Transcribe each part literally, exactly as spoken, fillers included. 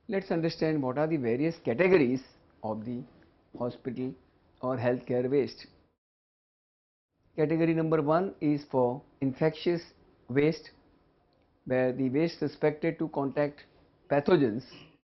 Let us understand what are the various categories of the hospital or healthcare waste. Category number one is for infectious waste, where the waste suspected to contact pathogens,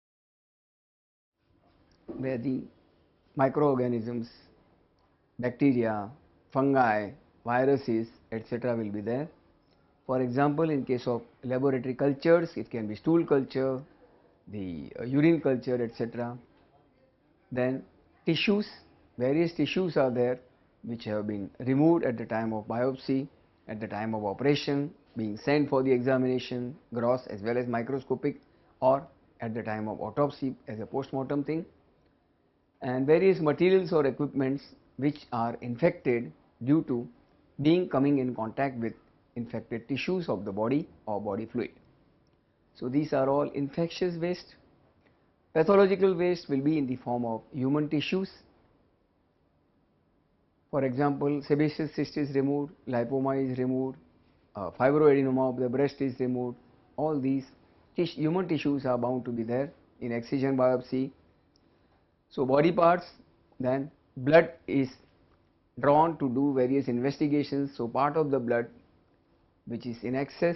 where the microorganisms, bacteria, fungi, viruses, et cetera will be there. For example, in case of laboratory cultures, it can be stool culture, the uh, urine culture, et cetera. Then tissues, various tissues are there which have been removed at the time of biopsy, at the time of operation, being sent for the examination, gross as well as microscopic, or at the time of autopsy as a post-mortem thing, and various materials or equipments which are infected due to being coming in contact with infected tissues of the body or body fluid. So these are all infectious waste. Pathological waste will be in the form of human tissues. For example, sebaceous cyst is removed, lipoma is removed, uh, fibroadenoma of the breast is removed. All these tis human tissues are bound to be there in excision biopsy. So body parts, then blood is drawn to do various investigations. So part of the blood which is in excess,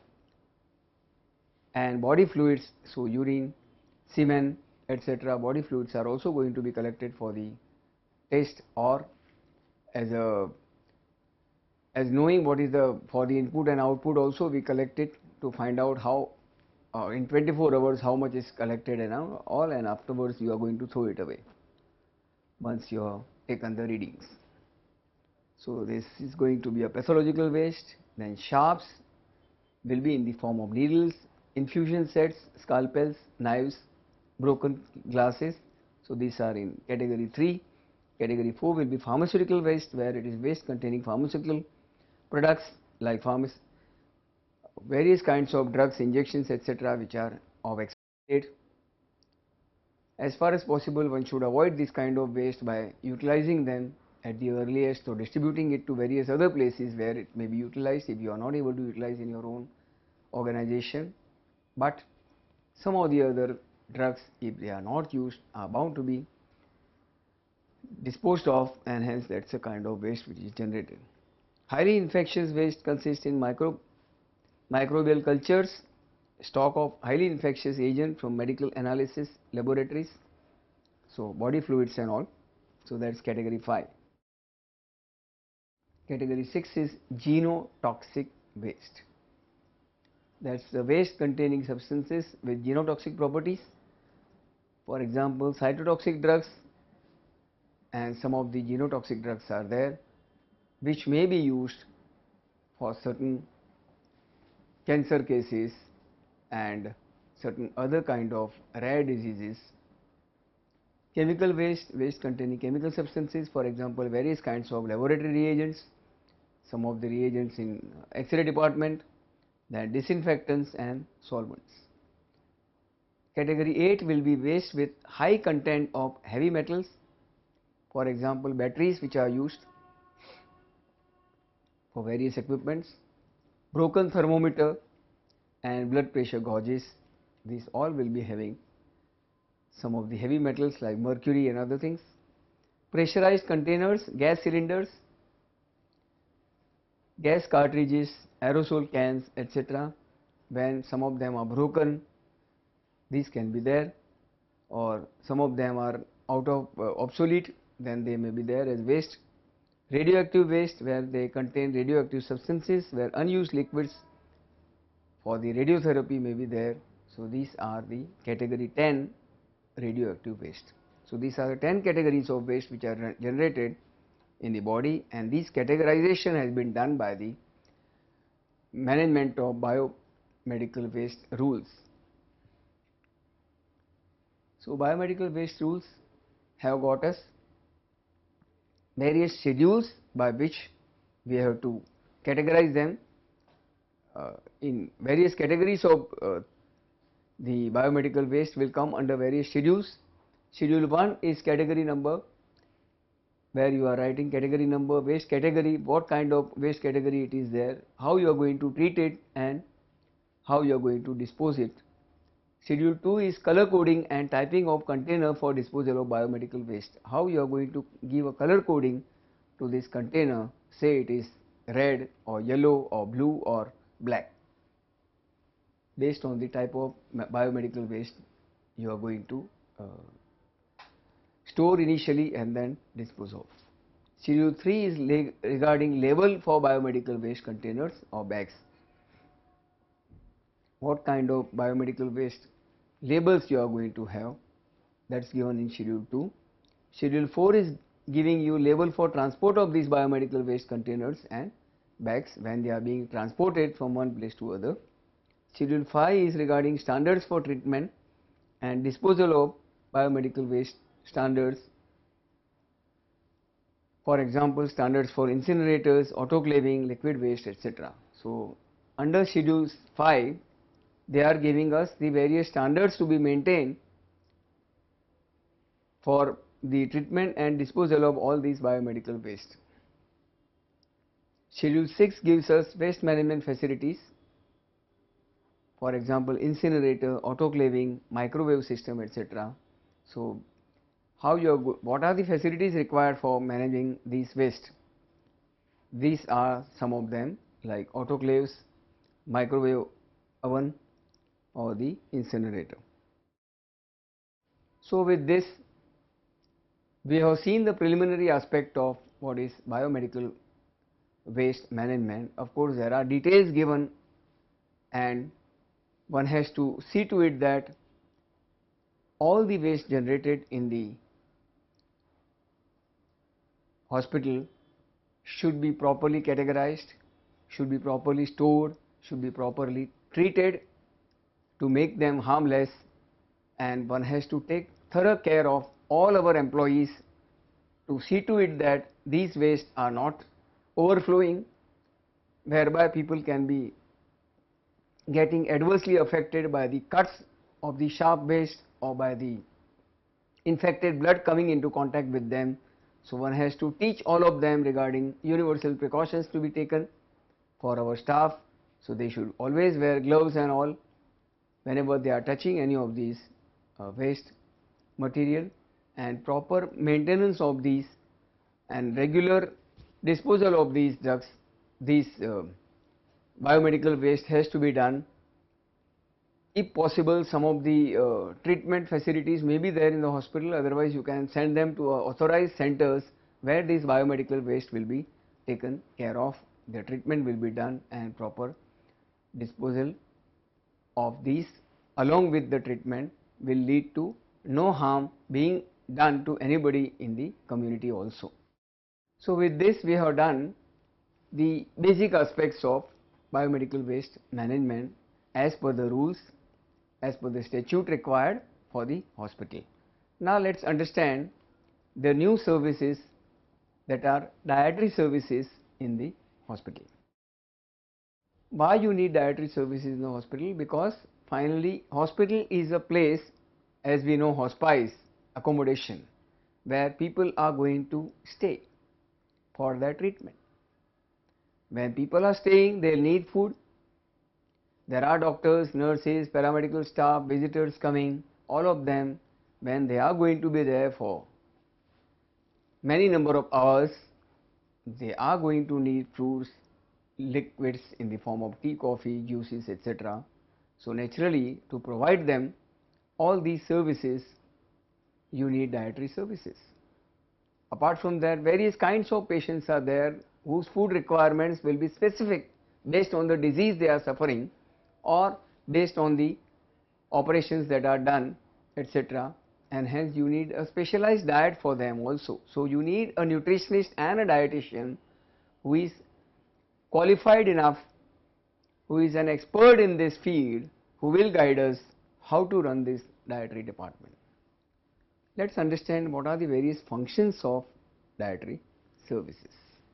and body fluids, so urine, semen, et cetera, body fluids are also going to be collected for the test, or as a as knowing what is the for the input and output also we collect it to find out how uh, in twenty-four hours how much is collected and all, and afterwards you are going to throw it away once you have taken the readings. So this is going to be a pathological waste. Then sharps will be in the form of needles, infusion sets, scalpels, knives, broken glasses. So these are in category three. Category four will be pharmaceutical waste, where it is waste containing pharmaceutical products like pharmac various kinds of drugs, injections, et cetera which are of expiry date. As far as possible, one should avoid this kind of waste by utilizing them at the earliest, or distributing it to various other places where it may be utilized if you are not able to utilize in your own organization. But some of the other drugs, if they are not used, are bound to be disposed of, and hence that is a kind of waste which is generated. Highly infectious waste consists in micro, microbial cultures, stock of highly infectious agent from medical analysis laboratories, so body fluids and all. So that is category five. Category six is genotoxic waste. That is the waste containing substances with genotoxic properties. For example, cytotoxic drugs, and some of the genotoxic drugs are there which may be used for certain cancer cases and certain other kind of rare diseases. Chemical waste, waste containing chemical substances, for example various kinds of laboratory reagents, some of the reagents in X-ray department, then disinfectants and solvents. Category eight will be waste with high content of heavy metals, for example batteries which are used for various equipments, broken thermometer and blood pressure gauges. These all will be having some of the heavy metals like mercury and other things. Pressurized containers, gas cylinders, gas cartridges, aerosol cans, et cetera. When some of them are broken, these can be there, or some of them are out of uh, obsolete, then they may be there as waste. Radioactive waste, where they contain radioactive substances, where unused liquids for the radiotherapy may be there. So these are the category ten radioactive waste. So these are the ten categories of waste which are generated in the body, and this categorization has been done by the management of biomedical waste rules. So biomedical waste rules have got us various schedules by which we have to categorize them uh, in various categories of uh, the biomedical waste will come under various schedules. Schedule one is category number, where you are writing category number, waste category, what kind of waste category it is there, how you are going to treat it and how you are going to dispose it. Schedule two is color coding and typing of container for disposal of biomedical waste. How you are going to give a color coding to this container, say it is red or yellow or blue or black, based on the type of biomedical waste you are going to uh, store initially and then dispose of. Schedule three is regarding label for biomedical waste containers or bags. What kind of biomedical waste labels you are going to have, that is given in Schedule two. Schedule four is giving you label for transport of these biomedical waste containers and bags when they are being transported from one place to other. Schedule five is regarding standards for treatment and disposal of biomedical waste standards. For example, standards for incinerators, autoclaving, liquid waste, et cetera. So, under Schedule five, they are giving us the various standards to be maintained for the treatment and disposal of all these biomedical waste. Schedule six gives us waste management facilities, for example, incinerator, autoclaving, microwave system, et cetera. So, how you are what are the facilities required for managing these waste? These are some of them, like autoclaves, microwave oven, or the incinerator. So, with this we have seen the preliminary aspect of what is biomedical waste management. Of course, there are details given and one has to see to it that all the waste generated in the hospital should be properly categorized, should be properly stored, should be properly treated to make them harmless, and one has to take thorough care of all our employees to see to it that these wastes are not overflowing, whereby people can be getting adversely affected by the cuts of the sharp waste or by the infected blood coming into contact with them. So, one has to teach all of them regarding universal precautions to be taken for our staff. So, they should always wear gloves and all whenever they are touching any of these uh, waste material, and proper maintenance of these and regular disposal of these drugs, these uh, biomedical waste has to be done. If possible, some of the uh, treatment facilities may be there in the hospital, otherwise you can send them to uh, authorized centers where this biomedical waste will be taken care of, the treatment will be done and proper disposal of these along with the treatment will lead to no harm being done to anybody in the community also. So, with this we have done the basic aspects of biomedical waste management as per the rules, as per the statute required for the hospital. Now, let us understand the new services that are dietary services in the hospital. Why you need dietary services in the hospital? Because finally hospital is a place, as we know, hospice, accommodation, where people are going to stay for their treatment. When people are staying, they will need food. There are doctors, nurses, paramedical staff, visitors coming, all of them, when they are going to be there for many number of hours, they are going to need fruits, liquids in the form of tea, coffee, juices, et cetera. So, naturally, to provide them all these services, you need dietary services. Apart from that, various kinds of patients are there whose food requirements will be specific based on the disease they are suffering or based on the operations that are done, et cetera, and hence you need a specialized diet for them also. So, you need a nutritionist and a dietitian who is qualified enough, who is an expert in this field, who will guide us how to run this dietary department. Let us understand what are the various functions of dietary services.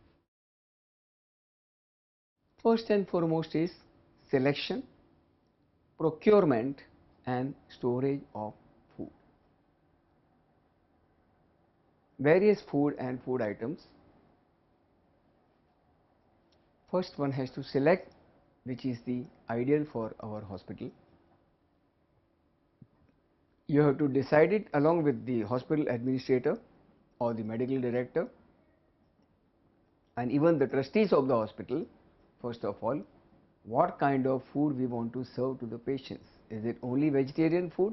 First and foremost is selection, procurement and storage of food. Various food and food items. First one has to select which is the ideal for our hospital. You have to decide it along with the hospital administrator or the medical director and even the trustees of the hospital. First of all, what kind of food we want to serve to the patients. Is it only vegetarian food,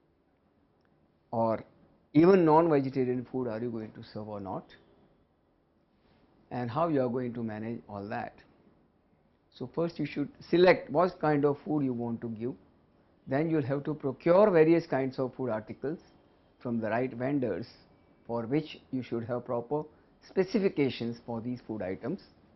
or even non-vegetarian food are you going to serve or not, and how you are going to manage all that. So first you should select what kind of food you want to give. Then you will have to procure various kinds of food articles from the right vendors, for which you should have proper specifications for these food items.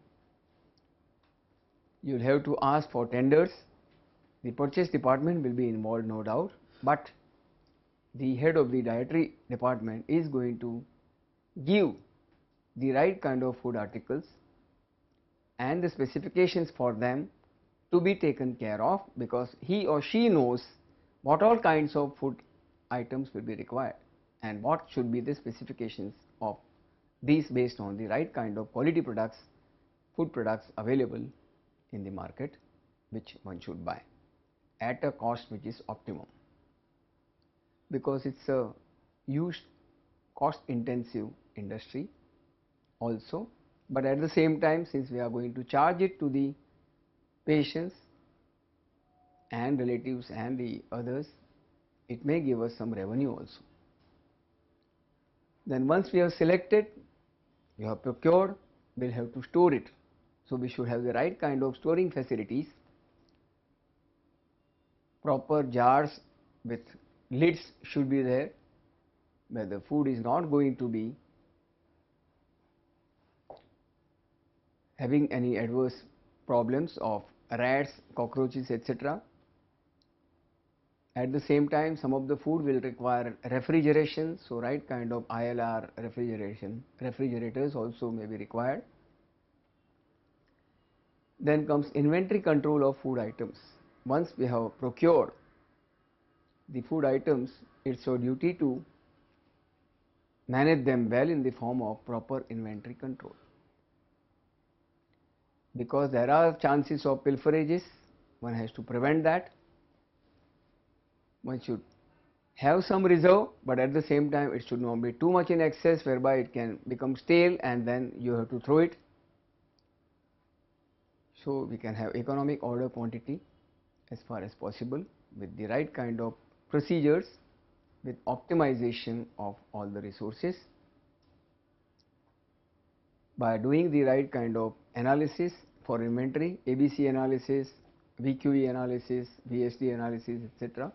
You will have to ask for tenders. The purchase department will be involved, no doubt, but the head of the dietary department is going to give the right kind of food articles and the specifications for them to be taken care of, because he or she knows what all kinds of food items will be required and what should be the specifications of these based on the right kind of quality products, food products available in the market, which one should buy at a cost which is optimum, because it's a huge cost intensive industry also. But at the same time, since we are going to charge it to the patients and relatives and the others, it may give us some revenue also. Then once we have selected, we have procured, we will have to store it. So we should have the right kind of storing facilities, proper jars with lids should be there, where the food is not going to be having any adverse problems of rats, cockroaches, et cetera. At the same time, some of the food will require refrigeration, so right kind of I L R refrigeration, refrigerators also may be required. Then comes inventory control of food items. Once we have procured the food items, it's our duty to manage them well in the form of proper inventory control, because there are chances of pilferages. One has to prevent that. One should have some reserve, but at the same time it should not be too much in excess, whereby it can become stale and then you have to throw it. So we can have economic order quantity as far as possible with the right kind of procedures, with optimization of all the resources. By doing the right kind of analysis for inventory, A B C analysis, V Q E analysis, V S D analysis, et cetera.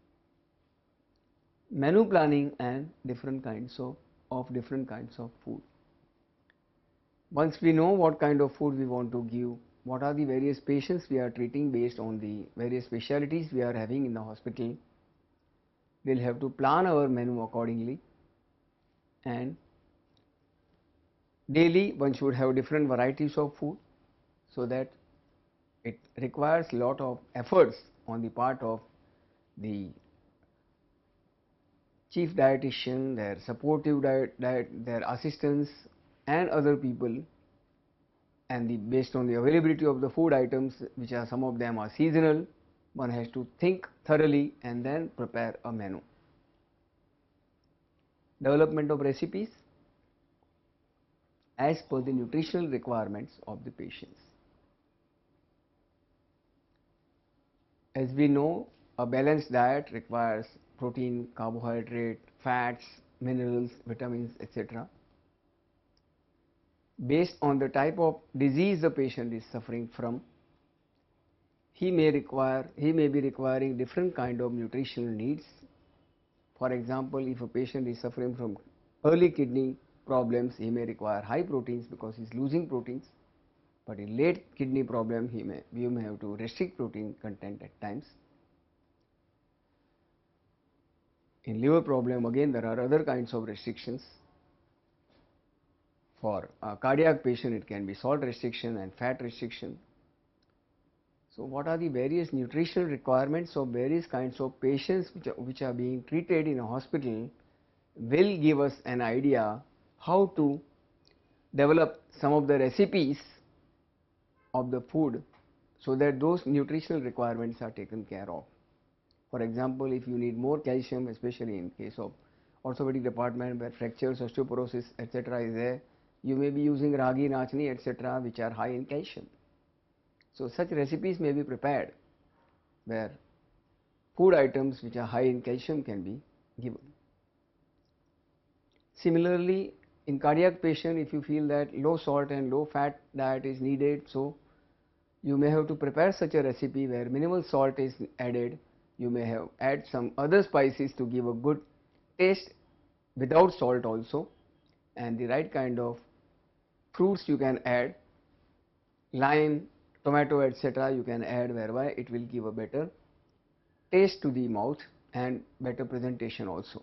Menu planning and different kinds of, of different kinds of food. Once we know what kind of food we want to give, what are the various patients we are treating based on the various specialties we are having in the hospital, we will have to plan our menu accordingly, and daily one should have different varieties of food, so that it requires a lot of efforts on the part of the chief dietitian, their supportive diet, diet, their assistants and other people, and the, based on the availability of the food items, which are some of them are seasonal, one has to think thoroughly and then prepare a menu. Development of recipes as per the nutritional requirements of the patients. As we know, a balanced diet requires protein, carbohydrate, fats, minerals, vitamins, et cetera. Based on the type of disease the patient is suffering from, he may require, he may be requiring different kind of nutritional needs. For example, if a patient is suffering from early kidney problems, he may require high proteins because he is losing proteins. But in late kidney problem, he may, we may have to restrict protein content at times. In liver problem, again there are other kinds of restrictions. For a cardiac patient, it can be salt restriction and fat restriction. So what are the various nutritional requirements of various kinds of patients which are, which are being treated in a hospital will give us an idea how to develop some of the recipes of the food, so that those nutritional requirements are taken care of. For example, if you need more calcium, especially in case of orthopedic department where fractures, osteoporosis, et cetera is there, you may be using ragi, nachni, et cetera which are high in calcium. So such recipes may be prepared where food items which are high in calcium can be given. Similarly, in cardiac patient, if you feel that low salt and low fat diet is needed, so you may have to prepare such a recipe where minimal salt is added. You may have add some other spices to give a good taste without salt also, and the right kind of fruits you can add, lime, tomato, et cetera you can add, whereby it will give a better taste to the mouth and better presentation also.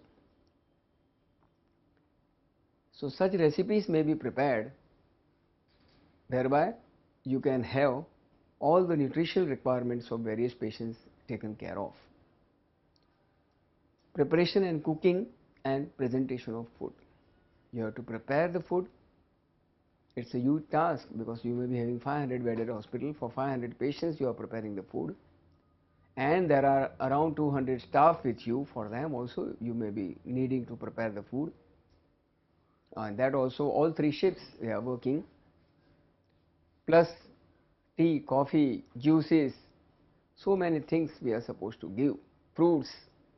So such recipes may be prepared whereby you can have all the nutritional requirements of various patients taken care of. Preparation and cooking and presentation of food. You have to prepare the food. It's a huge task because you may be having five hundred bedded hospital. For five hundred patients you are preparing the food, and there are around two hundred staff with you. For them also you may be needing to prepare the food, and that also all three shifts they are working, plus tea, coffee, juices, so many things we are supposed to give, fruits.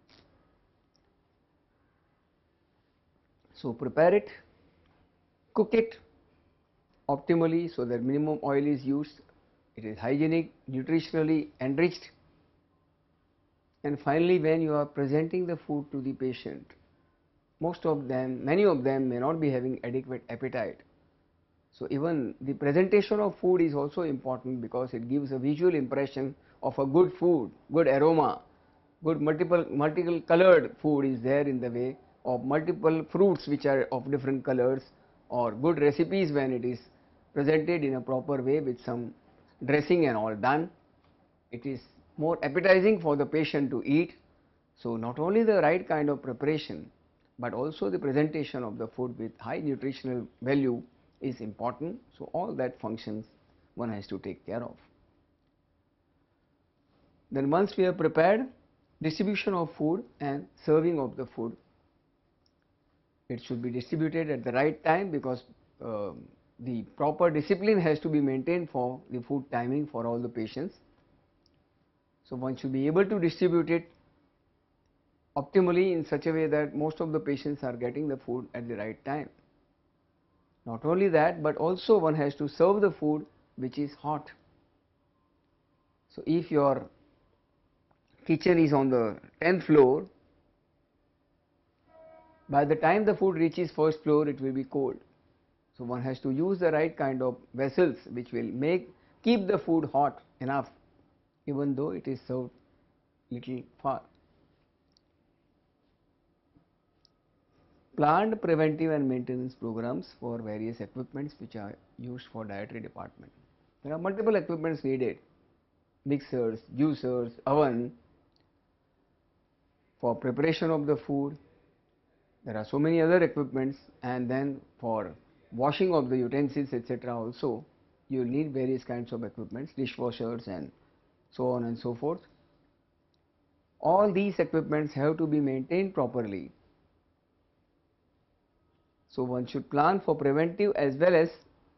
So prepare it, cook it optimally so that minimum oil is used, it is hygienic, nutritionally enriched, and finally when you are presenting the food to the patient, most of them, many of them may not be having adequate appetite. So even the presentation of food is also important because it gives a visual impression of a good food, good aroma, good multiple multiple colored food is there in the way of multiple fruits which are of different colors, or good recipes when it is presented in a proper way with some dressing and all done. It is more appetizing for the patient to eat. So not only the right kind of preparation but also the presentation of the food with high nutritional value is important. So all that functions one has to take care of. Then once we have prepared, distribution of food and serving of the food. It should be distributed at the right time because uh, the proper discipline has to be maintained for the food timing for all the patients. So one should be able to distribute it optimally in such a way that most of the patients are getting the food at the right time. Not only that, but also one has to serve the food which is hot. So if your kitchen is on the tenth floor, by the time the food reaches first floor it will be cold. So one has to use the right kind of vessels which will make keep the food hot enough even though it is served little far. Planned preventive and maintenance programs for various equipments which are used for dietary department. There are multiple equipments needed, mixers, juicers, oven for preparation of the food. There are so many other equipments, and then for washing of the utensils et cetera also you need various kinds of equipments, dishwashers and so on and so forth. All these equipments have to be maintained properly. So one should plan for preventive as well as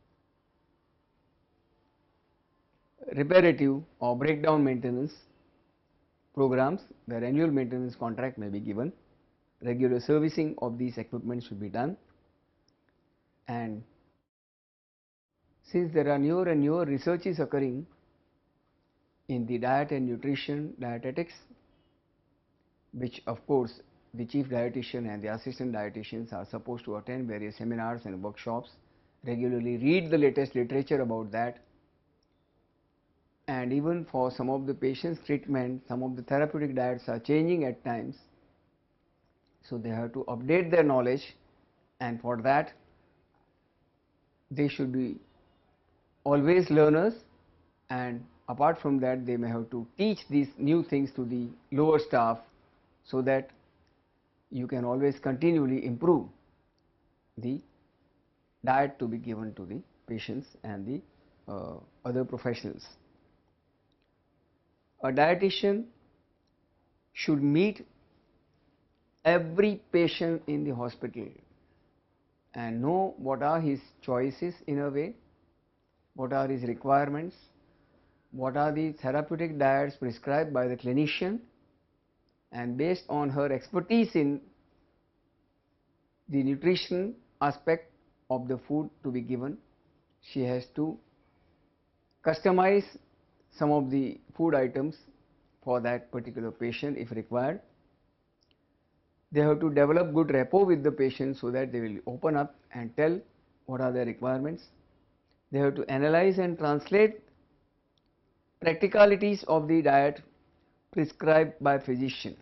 reparative or breakdown maintenance programs where annual maintenance contract may be given. Regular servicing of these equipment should be done, and since there are newer and newer researches occurring in the diet and nutrition dietetics, which of course the chief dietitian and the assistant dietitians are supposed to attend various seminars and workshops, regularly read the latest literature about that, and even for some of the patients' treatment, some of the therapeutic diets are changing at times. So they have to update their knowledge, and for that they should be always learners, and apart from that they may have to teach these new things to the lower staff so that you can always continually improve the diet to be given to the patients and the uh, other professionals. A dietitian should meet every patient in the hospital and know what are his choices in a way, what are his requirements, what are the therapeutic diets prescribed by the clinician, and based on her expertise in the nutrition aspect of the food to be given, she has to customize some of the food items for that particular patient if required. They have to develop good rapport with the patient so that they will open up and tell what are their requirements. They have to analyze and translate practicalities of the diet prescribed by physician.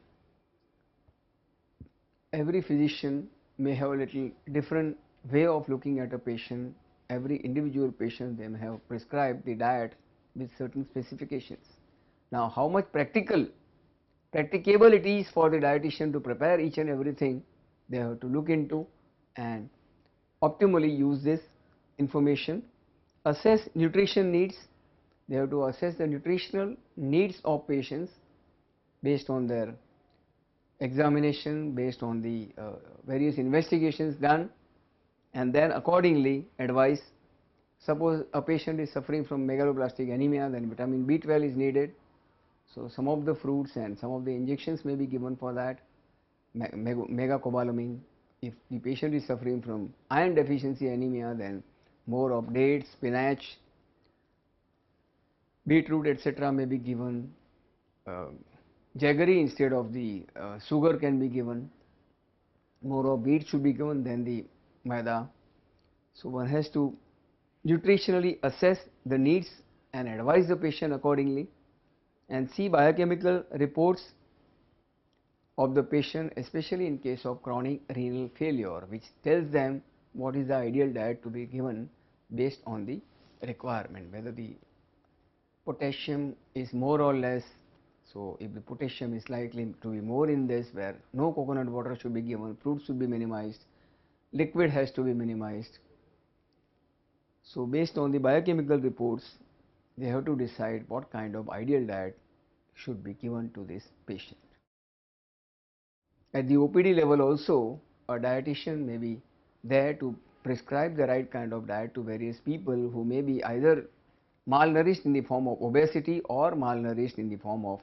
Every physician may have a little different way of looking at a patient. Every individual patient, they may have prescribed the diet with certain specifications. Now, how much practical, practicable it is for the dietitian to prepare each and everything, they have to look into and optimally use this information. Assess nutrition needs. They have to assess the nutritional needs of patients based on their examination, based on the uh, various investigations done, and then accordingly advise. Suppose a patient is suffering from megaloblastic anemia, then vitamin B twelve is needed. So some of the fruits and some of the injections may be given for that, megacobalamin. If the patient is suffering from iron deficiency anemia, then more of dates, spinach, beetroot, et cetera may be given. Uh, jaggery instead of the uh, sugar can be given. More of wheat should be given than the maida. So one has to nutritionally assess the needs and advise the patient accordingly, and see biochemical reports of the patient, especially in case of chronic renal failure, which tells them what is the ideal diet to be given based on the requirement, whether the potassium is more or less. So if the potassium is likely to be more in this, where no coconut water should be given, fruits should be minimized, liquid has to be minimized. So based on the biochemical reports, they have to decide what kind of ideal diet should be given to this patient. At the O P D level also, a dietitian may be there to prescribe the right kind of diet to various people who may be either malnourished in the form of obesity or malnourished in the form of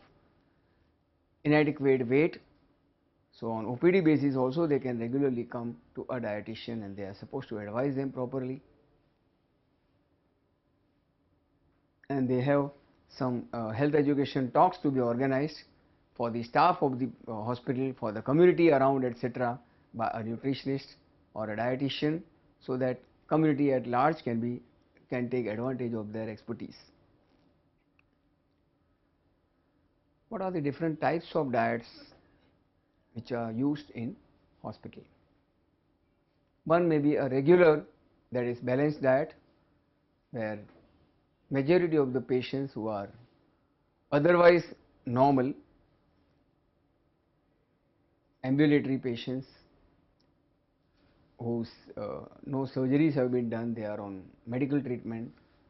inadequate weight. So on O P D basis also they can regularly come to a dietitian and they are supposed to advise them properly. And they have some uh, health education talks to be organized for the staff of the uh, hospital, for the community around, et cetera, by a nutritionist or a dietitian, so that community at large can be can take advantage of their expertise. What are the different types of diets which are used in hospital? One may be a regular, that is balanced diet, where majority of the patients who are otherwise normal, ambulatory patients whose uh, no surgeries have been done, they are on medical treatment,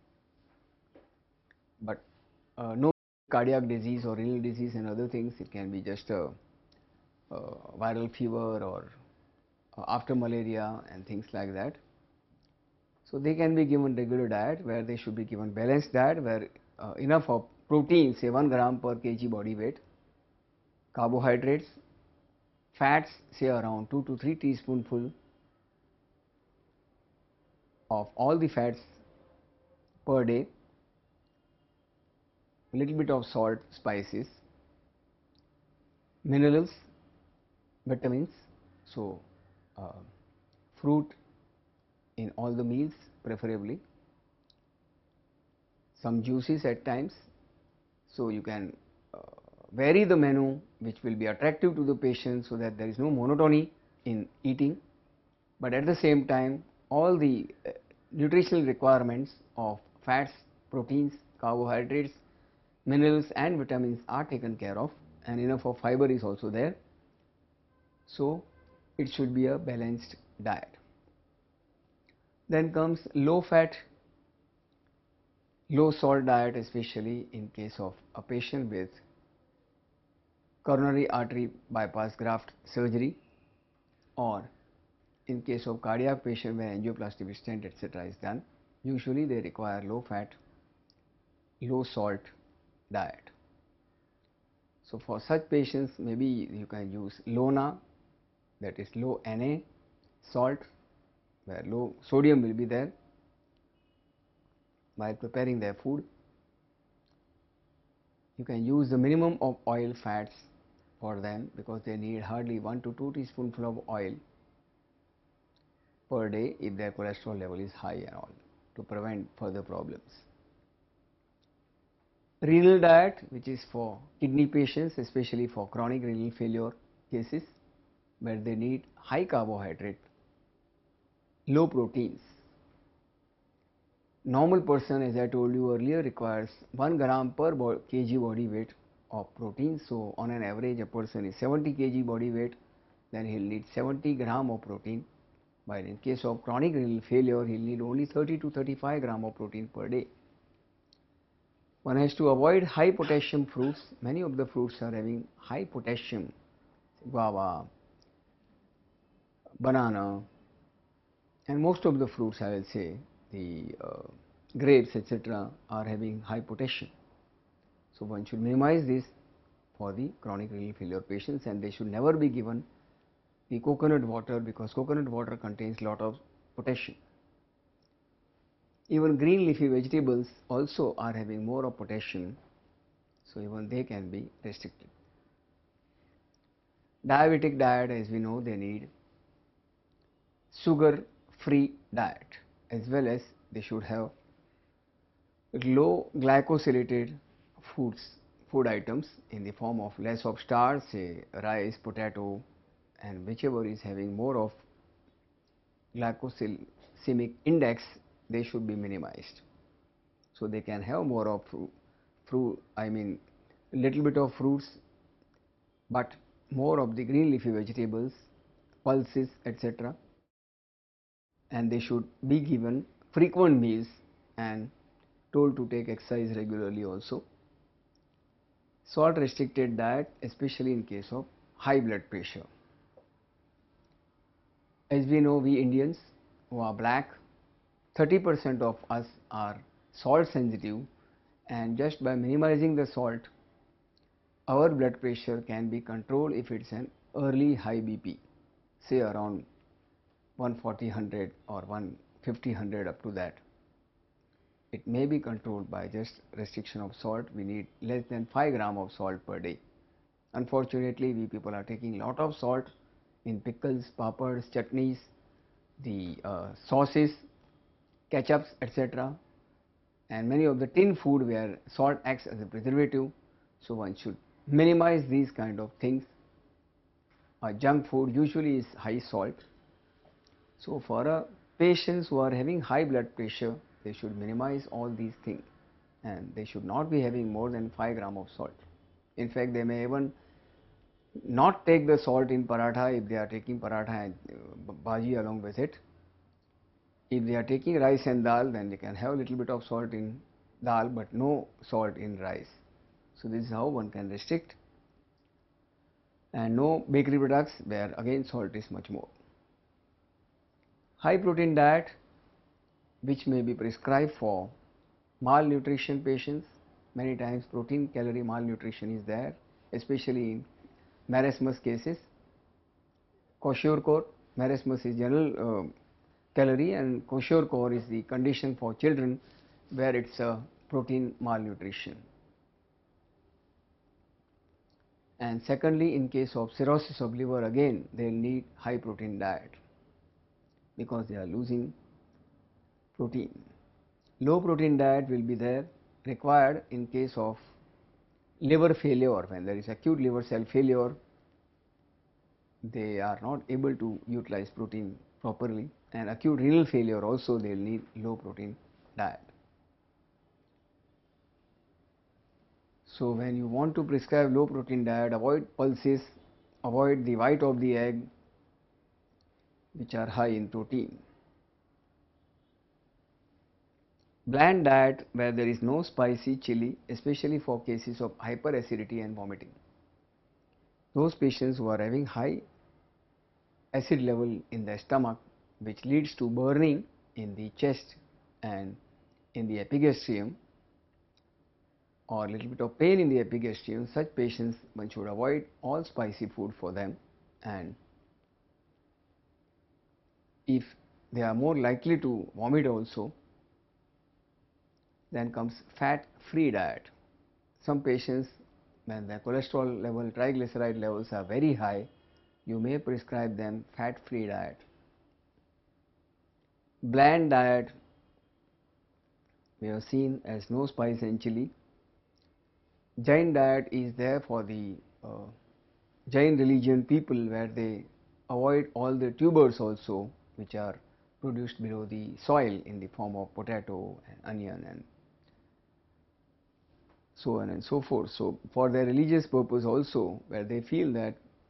but uh, no cardiac disease or renal disease and other things. It can be just a, a viral fever or uh, after malaria and things like that. So they can be given regular diet, where they should be given balanced diet, where uh, enough of protein, say one gram per kg body weight, carbohydrates, fats, say around two to three teaspoonful of all the fats per day, a little bit of salt, spices, minerals, vitamins, so uh, fruit in all the meals preferably, some juices at times. So you can uh, vary the menu which will be attractive to the patient so that there is no monotony in eating, but at the same time all the uh, nutritional requirements of fats, proteins, carbohydrates, minerals and vitamins are taken care of, and enough of fiber is also there. So it should be a balanced diet. Then comes low fat, low salt diet, especially in case of a patient with coronary artery bypass graft surgery, or in case of cardiac patient where angioplasty with stent etc. is done, usually they require low fat, low salt diet. So for such patients, maybe you can use LONA, that is low N A salt, where low sodium will be there while preparing their food. You can use the minimum of oil fats for them because they need hardly one to two teaspoonful of oil per day if their cholesterol level is high and all, to prevent further problems. Renal diet, which is for kidney patients, especially for chronic renal failure cases where they need high carbohydrate, low proteins. Normal person, as I told you earlier, requires one gram per kg body weight of protein. So on an average, a person is seventy kg body weight, then he will need seventy gram of protein, while in case of chronic renal failure, he will need only thirty to thirty-five gram of protein per day. One has to avoid high potassium fruits. Many of the fruits are having high potassium, guava, banana, and most of the fruits, I will say, the uh, grapes etc. are having high potassium. So one should minimize this for the chronic renal failure patients, and they should never be given the coconut water because coconut water contains lot of potassium. Even green leafy vegetables also are having more of potassium, so even they can be restricted. Diabetic diet, as we know, they need sugar free diet, as well as they should have low glycosylated foods, food items in the form of less of starch, say rice, potato, and whichever is having more of glycemic index, they should be minimized. So they can have more of fruit, fruit I mean little bit of fruits, but more of the green leafy vegetables, pulses etc. And they should be given frequent meals and told to take exercise regularly also. Salt restricted diet, especially in case of high blood pressure. As we know, we Indians who are black, thirty percent of us are salt sensitive, and just by minimizing the salt, our blood pressure can be controlled if it's an early high B P, say around one forty, one hundred or one fifty, one hundred, up to that. It may be controlled by just restriction of salt. We need less than five gram of salt per day. Unfortunately, we people are taking lot of salt in pickles, papads, chutneys, the uh, sauces, ketchups etc. and many of the tin food where salt acts as a preservative. So one should minimize these kind of things. Uh, junk food usually is high salt. So for uh, patients who are having high blood pressure, they should minimize all these things, and they should not be having more than five gram of salt. In fact, they may even not take the salt in paratha if they are taking paratha and uh, bhaji along with it. If they are taking rice and dal, then they can have a little bit of salt in dal but no salt in rice. So this is how one can restrict. And no bakery products where again salt is much more. High protein diet, which may be prescribed for malnutrition patients. Many times protein calorie malnutrition is there, especially in marasmus cases. Kwashiorkor, marasmus is general uh, calorie, and kwashiorkor is the condition for children where it's a protein malnutrition. And secondly, in case of cirrhosis of liver, again they will need high protein diet because they are losing protein. Low protein diet will be there required in case of liver failure. When there is acute liver cell failure, they are not able to utilize protein properly, and acute renal failure also they will need low protein diet. So when you want to prescribe low protein diet, avoid pulses, avoid the white of the egg which are high in protein. Bland diet where there is no spicy chili, especially for cases of hyperacidity and vomiting. those patients who are having high acid level in the stomach, which leads to burning in the chest and in the epigastrium, or a little bit of pain in the epigastrium, such patients one should avoid all spicy food for them. And if they are more likely to vomit also, then comes fat free diet. Some patients, when their cholesterol level, triglyceride levels are very high, you may prescribe them fat free diet. Bland diet we have seen as no spice and chili. Jain diet is there for the uh, Jain religion people, where they avoid all the tubers also which are produced below the soil in the form of potato and onion and so on and so forth. So for their religious purpose also, where they feel that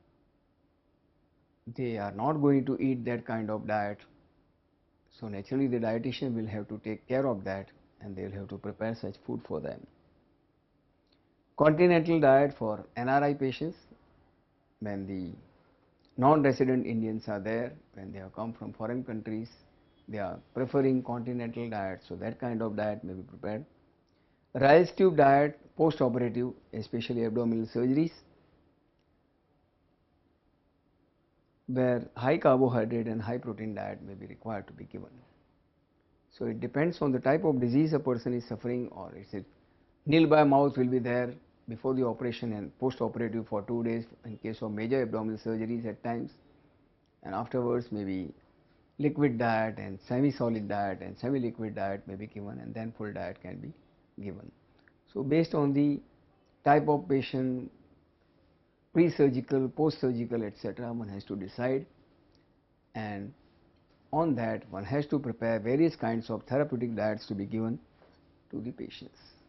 they are not going to eat that kind of diet, so naturally the dietitian will have to take care of that, and they will have to prepare such food for them. Continental diet for N R I patients, when the non-resident Indians are there, when they have come from foreign countries, they are preferring continental diet, so that kind of diet may be prepared. Rice tube diet post-operative, especially abdominal surgeries, where high carbohydrate and high protein diet may be required to be given. So it depends on the type of disease a person is suffering, or is it nil by mouth will be there before the operation and post-operative for two days in case of major abdominal surgeries at times, and afterwards maybe liquid diet and semi-solid diet and semi-liquid diet may be given, and then full diet can be given. So based on the type of patient, pre-surgical, post-surgical, et cetera, one has to decide, and on that one has to prepare various kinds of therapeutic diets to be given to the patients.